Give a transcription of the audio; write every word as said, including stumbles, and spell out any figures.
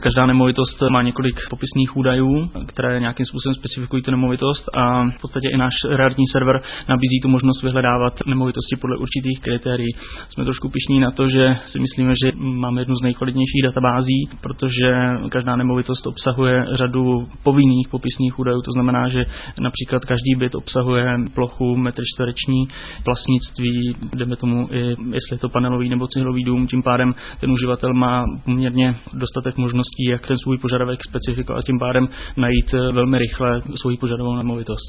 Každá nemovitost má několik popisných údajů, které nějakým způsobem specifikují tu nemovitost a v podstatě i náš realitní server nabízí tu možnost vyhledávat nemovitosti podle určitých kritérií. Jsme trošku pyšní na to, že si myslíme, že máme jednu z nejkvalitnějších databází, protože každá nemovitost obsahuje řadu povinných popisných údajů, to znamená, že například každý byt obsahuje plochu, metr čtvereční, vlastnictví, jdeme tomu i jestli je to panelový nebo cihlový dům, tím pádem ten uživatel má poměrně dostatek možností, jak ten svůj požadavek specifikovat, tím pádem najít velmi rychle svou požadovanou nemovitost.